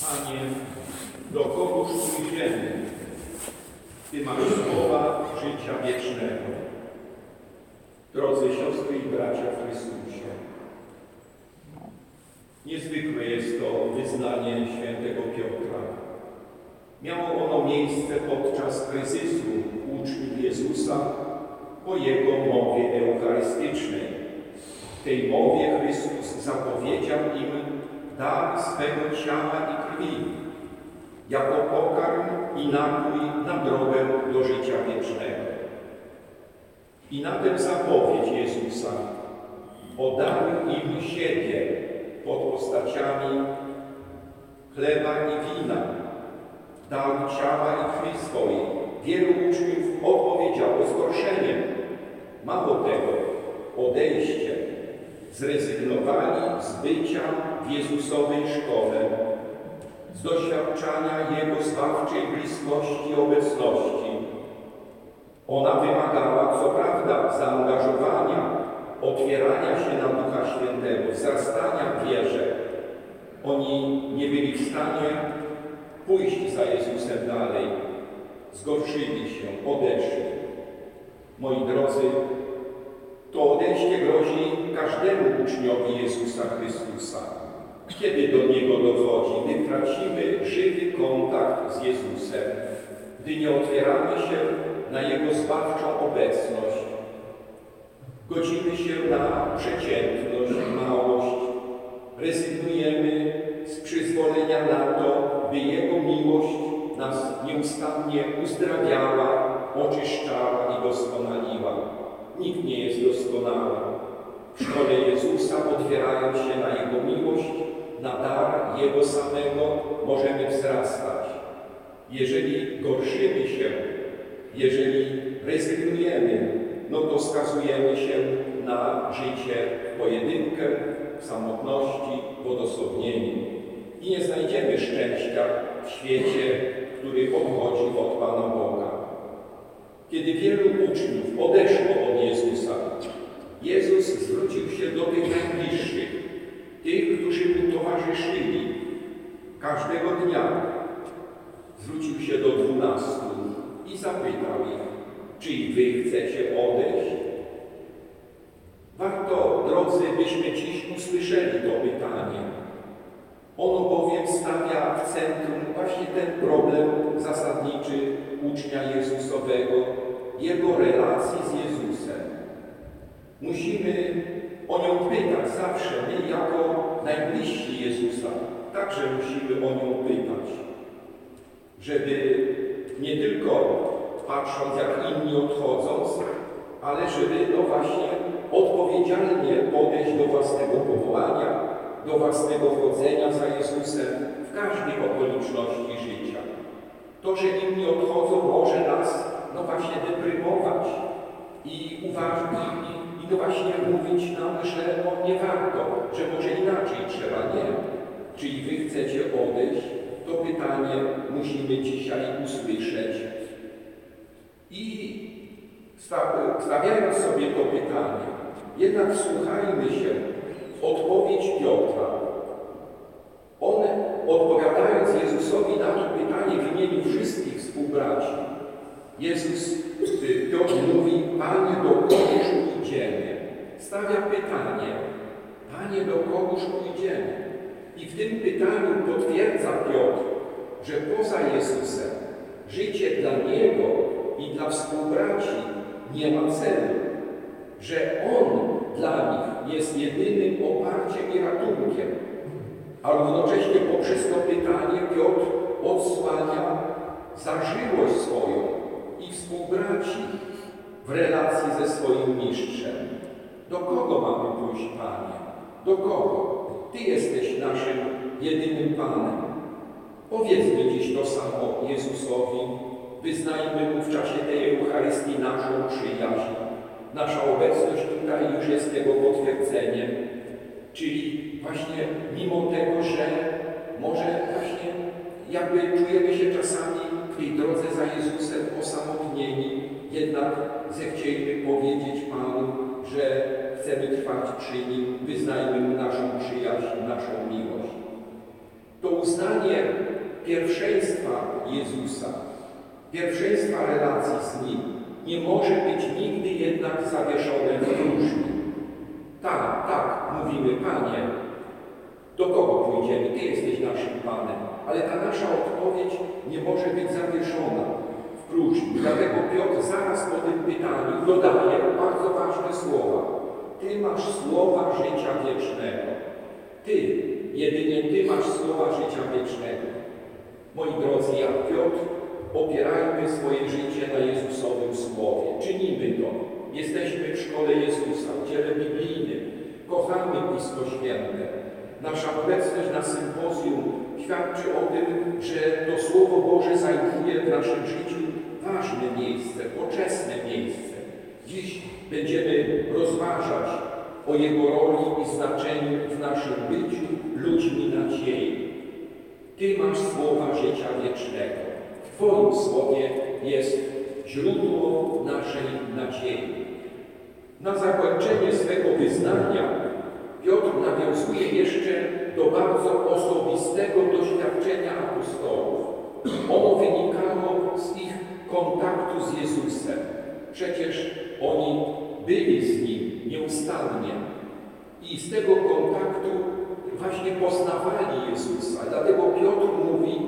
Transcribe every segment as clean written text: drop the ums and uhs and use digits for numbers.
Panie, do kogóż pójdziemy? Ty masz słowa życia wiecznego. Drodzy siostry i bracia w Chrystusie, niezwykłe jest to wyznanie świętego Piotra. Miało ono miejsce podczas kryzysu uczniów Jezusa po Jego mowie eucharystycznej. W tej mowie Chrystus zapowiedział im dar swego ciała i krwi, jako pokarm i napój na drogę do życia wiecznego. I na tę zapowiedź Jezusa oddał im siebie pod postaciami chleba i wina, dał ciała i krwi swojej. Wielu uczniów odpowiedziało zgorszeniem. Mało tego, odejście, zrezygnowali z bycia w Jezusowej szkole, z doświadczania Jego zbawczej bliskości i obecności. Ona wymagała, co prawda, zaangażowania, otwierania się na Ducha Świętego, wzrastania w wierze. Oni nie byli w stanie pójść za Jezusem dalej. Zgorszyli się, odeszli. Moi drodzy, to odejście grozi każdemu uczniowi Jezusa Chrystusa. Kiedy do Niego dochodzi, gdy tracimy żywy kontakt z Jezusem, gdy nie otwieramy się na Jego zbawczą obecność, godzimy się na przeciętność, małość, rezygnujemy z przyzwolenia na to, by Jego miłość nas nieustannie uzdrawiała, oczyszczała i doskonaliła. Nikt nie jest doskonały. W szkole Jezusa, otwierając się na Jego miłość, na dar Jego samego, możemy wzrastać. Jeżeli gorszymy się, jeżeli rezygnujemy, no to skazujemy się na życie w pojedynkę, w samotności, w odosobnieniu. I nie znajdziemy szczęścia w świecie, który odchodzi od Pana Boga. Kiedy wielu uczniów odeszło od Jezusa, Jezus zwrócił się do tych najbliższych, tych, którzy mu towarzyszyli każdego dnia. Zwrócił się do 12 i zapytał ich, czy i wy chcecie odejść? Warto, drodzy, byśmy dziś usłyszeli to pytanie. Ono bowiem stawia w centrum właśnie ten problem zasadniczy ucznia Jezusowego, jego relacji z Jezusem. Musimy o nią pytać zawsze, my jako najbliżsi Jezusa, także musimy o nią pytać, żeby nie tylko patrząc jak inni odchodząc, ale żeby właśnie odpowiedzialnie podejść do własnego powołania, do własnego chodzenia za Jezusem w każdej okoliczności życia. To, że inni odchodzą, może nas właśnie deprymować i no właśnie mówić nam, że nie warto, że może inaczej trzeba, nie. Czy i wy chcecie odejść? To pytanie musimy dzisiaj usłyszeć. I stawiając sobie to pytanie, jednak wsłuchajmy się w odpowiedź Piotra. On, odpowiadając Jezusowi na to pytanie w imieniu wszystkich współbraci, Piotr mówi, Panie, do kogóż pójdziemy? Stawia pytanie, Panie, do kogóż pójdziemy? I w tym pytaniu potwierdza Piotr, że poza Jezusem życie dla Niego i dla współbraci nie ma celu, że On dla nich jest jedynym oparciem i ratunkiem, a równocześnie poprzez to pytanie Piotr odsłania zażyłość swoją i współbraci w relacji ze swoim mistrzem. Do kogo mamy pójść, Panie? Do kogo? Ty jesteś naszym jedynym Panem. Powiedzmy dziś to samo Jezusowi, wyznajmy Mu w czasie tej Eucharystii naszą przyjaźń. Nasza obecność tutaj już jest tego potwierdzeniem. Czyli właśnie mimo tego, że może właśnie jakby czujemy się czasami w tej drodze za Jezusem osamotnieni, jednak zechciejmy powiedzieć Panu, że chcemy trwać przy Nim, wyznajmy Mu naszą przyjaźń, naszą miłość. To uznanie pierwszeństwa Jezusa, pierwszeństwa relacji z Nim nie może być nigdy jednak zawieszone w próżni. Tak, mówimy, Panie, do kogo pójdziemy? Ty jesteś naszym Panem. Ale ta nasza odpowiedź nie może być zawieszona w próżni. Dlatego Piotr zaraz po tym pytaniu dodaje bardzo ważne słowa. Ty masz słowa życia wiecznego. Ty, jedynie Ty masz słowa życia wiecznego. Moi drodzy, jak Piotr, opierajmy swoje życie na Jezusowym Słowie. Czynimy to. Jesteśmy w szkole Jezusa, w dziele biblijnym. Kochamy Pismo Święte. Nasza obecność na sympozjum świadczy o tym, że to Słowo Boże zajmuje w naszym życiu ważne miejsce, poczesne miejsce. Dziś będziemy rozważać o Jego roli i znaczeniu w naszym byciu ludźmi nadziei. Ty masz słowa życia wiecznego. W Twoim Słowie jest źródło naszej nadziei. Na zakończenie swego wyznania Piotr nawiązuje jeszcze do bardzo osobistego doświadczenia apostołów. Ono wynikało z ich kontaktu z Jezusem. Przecież oni byli z Nim nieustannie i z tego kontaktu właśnie poznawali Jezusa. Dlatego Piotr mówi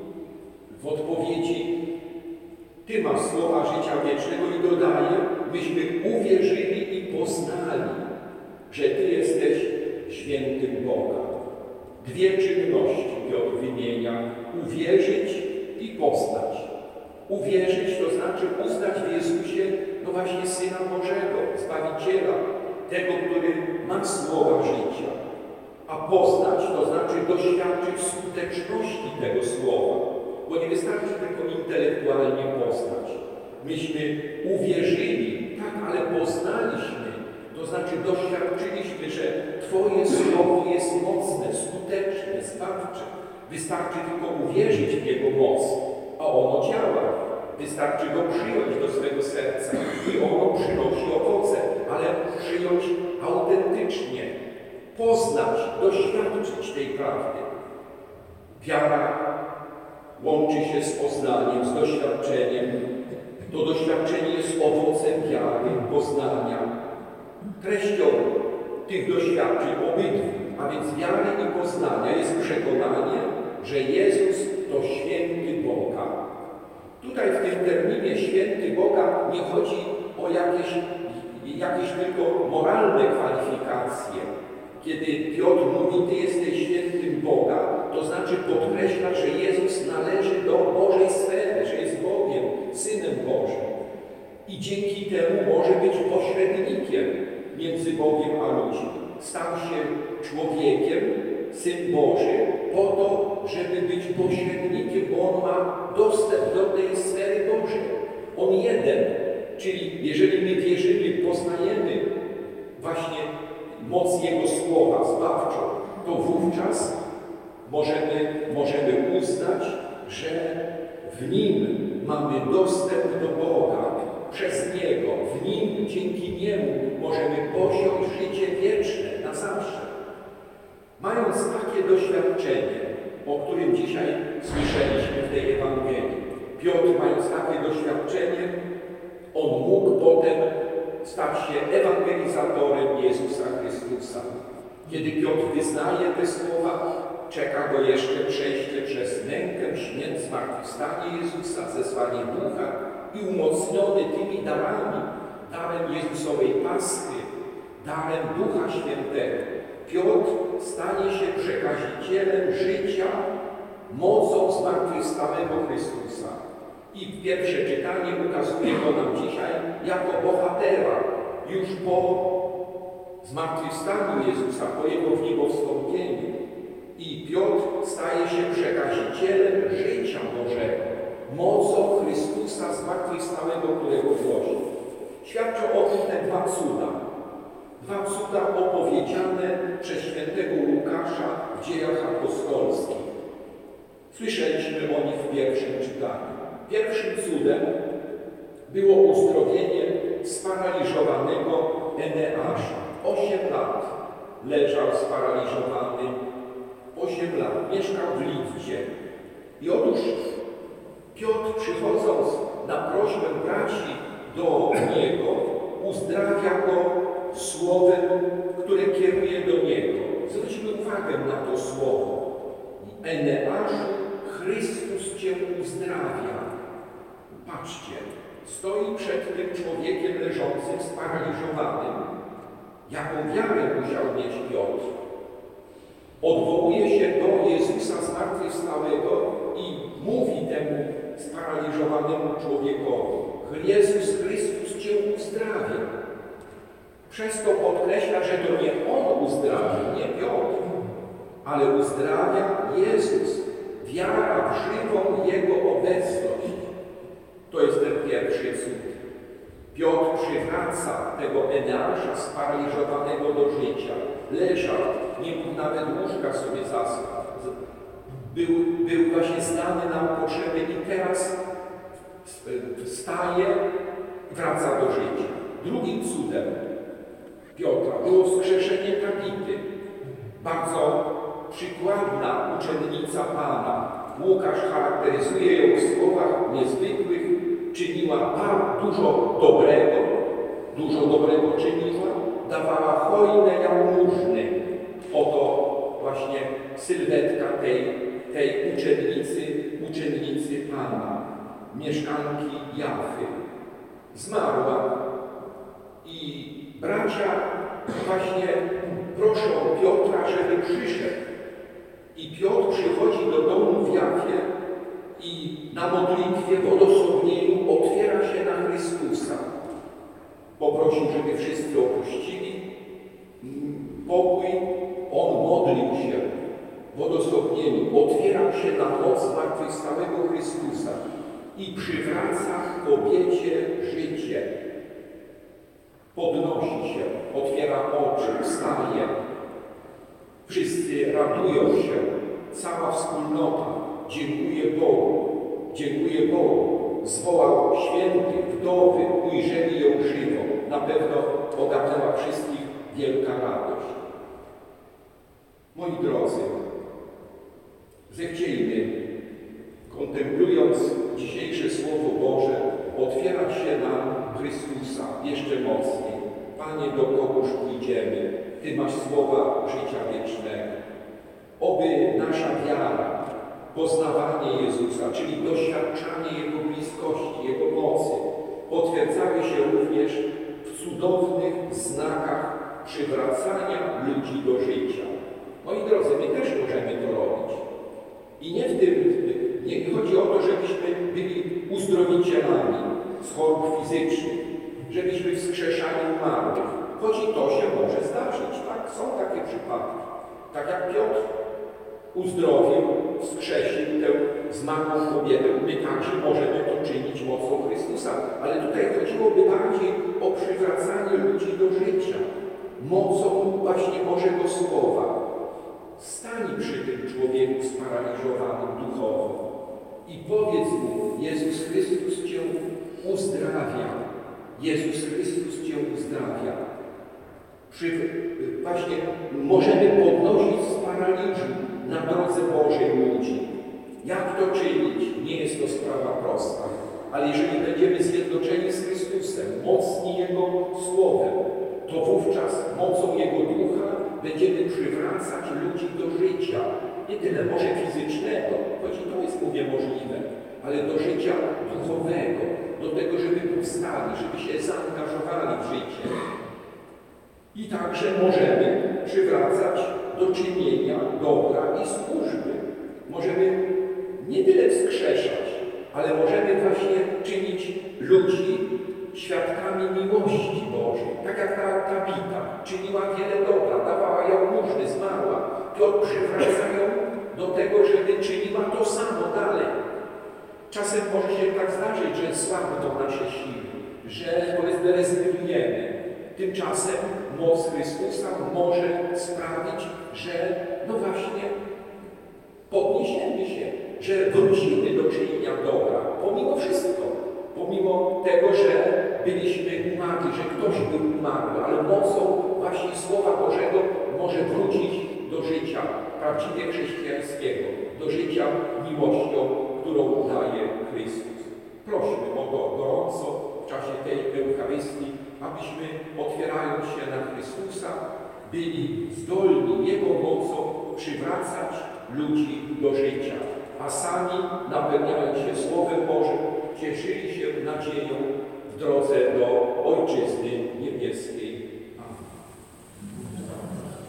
w odpowiedzi: Ty masz słowa życia wiecznego, i dodaje: myśmy uwierzyli i poznali, że Ty jesteś świętym Boga. Dwie czynności Piotr wymienia: uwierzyć i poznać. Uwierzyć to znaczy uznać w Jezusie, no właśnie, Syna Bożego, Zbawiciela, tego, który ma słowa życia. A poznać to znaczy doświadczyć skuteczności tego słowa, bo nie wystarczy tylko intelektualnie poznać. Myśmy uwierzyli, tak, ale poznaliśmy, to znaczy doświadczyliśmy, że Twoje słowo jest mocne, skuteczne, zbawcze. Wystarczy tylko uwierzyć w Jego moc, a ono działa. Wystarczy go przyjąć do swego serca i ono przynosi owoce, ale przyjąć autentycznie, poznać, doświadczyć tej prawdy. Wiara łączy się z poznaniem, z doświadczeniem. To doświadczenie jest owocem wiary, poznania. Treścią tych doświadczeń obydwu, a więc wiary i poznania, jest przekonanie, że Jezus to święty Boga. Tutaj w tym terminie święty Boga nie chodzi o jakieś tylko moralne kwalifikacje. Kiedy Piotr mówi: Ty jesteś świętym Boga, to znaczy podkreśla, że Jezus należy do Bożej sfery, że jest Bogiem, Synem Bożym. I dzięki temu może być pośrednikiem między Bogiem a ludźmi. Stał się człowiekiem, Syn Boży, po to, żeby być pośrednikiem, bo On ma dostęp do tej sfery Bożej. On jeden. Czyli jeżeli my wierzymy, poznajemy właśnie moc Jego Słowa zbawczą, to wówczas możemy uznać, że w Nim mamy dostęp do Boga, przez Niego, w Nim, dzięki Niemu możemy posiąść życie wieczne na zawsze. Mając takie doświadczenie, o którym dzisiaj słyszeliśmy w tej Ewangelii, Piotr, mając takie doświadczenie, on mógł potem stać się ewangelizatorem Jezusa Chrystusa. Kiedy Piotr wyznaje te słowa, czeka go jeszcze przejście przez mękę, śmierć, zmartwychwstanie Jezusa, zesłanie Ducha i umocniony tymi darami, darem Jezusowej Paschy, darem Ducha Świętego, Piotr stanie się przekazicielem życia mocą zmartwychwstałego Chrystusa. I pierwsze czytanie ukazuje go nam dzisiaj jako bohatera już po zmartwychwstaniu Jezusa, po Jego w niebo wstąpieniu. I Piotr staje się przekazicielem życia Bożego, mocą Chrystusa zmartwychwstałego, którego głosi. Świadczą o tym te dwa cuda. Dwa cuda opowiedziane przez świętego Łukasza w Dziejach Apostolskich. Słyszeliśmy o nich w pierwszym czytaniu. Pierwszym cudem było uzdrowienie sparaliżowanego Eneasza. 8 lat leżał sparaliżowany 8 lat, mieszkał w Lidzie. I otóż Piotr, przychodząc na prośbę braci do niego, uzdrawia go słowem, które kieruje do niego. Zwróćmy uwagę na to słowo. Eneaszu, Chrystus cię uzdrawia. Patrzcie, stoi przed tym człowiekiem leżącym, sparaliżowanym. Jaką wiarę musiał mieć Piotr? Odwołuje się do Jezusa zmartwychwstałego i mówi temu sparaliżowanemu człowiekowi: Jezus Chrystus cię uzdrawia. Przez to podkreśla, że to nie on uzdrawia, nie Piotr, ale uzdrawia Jezus. Wiara w żywą Jego obecność. To jest ten pierwszy cud. Piotr przywraca tego Eneasza sparaliżowanego do życia. Leżał, nie mógł nawet łóżka sobie zasłać. Był właśnie zdany na potrzeby i teraz wstaje, wraca do życia. Drugim cudem Piotra było wskrzeszenie Tabity. Bardzo przykładna uczennica Pana. Łukasz charakteryzuje ją w słowach niezwykłych. Czyniła dużo dobrego czyniła, dawała hojne jałmużny. Oto właśnie sylwetka tej uczennicy Pana, mieszkanki Jafy. Zmarła i bracia właśnie proszą Piotra, żeby przyszedł. I Piotr przychodzi do domu w Jafie i na modlitwie w odosobnieniu otwiera się na Chrystusa. Poprosił, żeby wszyscy opuścili pokój. On modlił się w odosobnieniu, otwierał się na moc zmartwychwstałego Chrystusa i przywraca kobiecie życie. Podnosi się, otwiera oczy, wstaje. Wszyscy radują się, cała wspólnota dziękuję Bogu. Zwołał świętych, wdowy, ujrzeli ją żywą. Na pewno ogarnęła wszystkich wielka radość. Moi drodzy, zechciejmy, kontemplując dzisiejsze Słowo Boże, otwierać się na Chrystusa jeszcze mocniej. Panie, do kogóż pójdziemy? Ty masz słowa życia wiecznego. Oby nasza wiara, poznawanie Jezusa, czyli doświadczanie Jego bliskości, Jego mocy, potwierdzały się również w cudownych znakach przywracania ludzi do życia. Moi drodzy, my też możemy to robić. I nie chodzi o to, żebyśmy byli uzdrowicielami z chorób fizycznych, żebyśmy wskrzeszali umarłych. Choć i to się może zdarzyć, tak? Są takie przypadki. Tak jak Piotr uzdrowił, wskrzesił tę zmarłą kobietę, my także możemy to czynić mocą Chrystusa. Ale tutaj chodziłoby bardziej o przywracanie ludzi do życia, mocą właśnie Bożego Słowa. Stań przy tym człowieku sparaliżowanym duchowo i powiedz mu: Jezus Chrystus cię uzdrawia. Jezus Chrystus cię uzdrawia. Właśnie możemy podnosić z paraliżu na drodze Bożej ludzi. Jak to czynić? Nie jest to sprawa prosta, ale jeżeli będziemy zjednoczeni z Chrystusem, mocni Jego Słowem, to wówczas mocą Jego Ducha będziemy przywracać ludzi do życia. Nie tyle może fizycznego, choć to jest, mówię, możliwe, ale do życia duchowego, do tego, żeby powstali, żeby się zaangażowali w życie. I także możemy przywracać do czynienia dobra i służby. Możemy nie tyle wskrzeszać, ale możemy właśnie czynić ludzi świadkami miłości Bożej. Tak jak ta Tabita czyniła wiele dobra, dawała jałmużny, zmarła. Piotr przywraca ją do tego, żeby czyniła to samo dalej. Czasem może się tak zdarzyć, że słabną nasze siły, że powiedzmy rezygnujemy. Tymczasem moc Chrystusa może sprawić, że no właśnie podniesiemy się, że wrócimy do czynienia dobra, pomimo wszystko. Pomimo tego, że byliśmy umarli, że ktoś był umarły, ale mocą właśnie Słowa Bożego może wrócić do życia prawdziwie chrześcijańskiego, do życia miłością, którą daje Chrystus. Prośmy o to gorąco w czasie tej Eucharystii, abyśmy, otwierając się na Chrystusa, byli zdolni Jego mocą przywracać ludzi do życia, a sami, napełniając się Słowem Bożym, cieszyli się nadzieją w drodze do Ojczyzny Niebieskiej. Amen.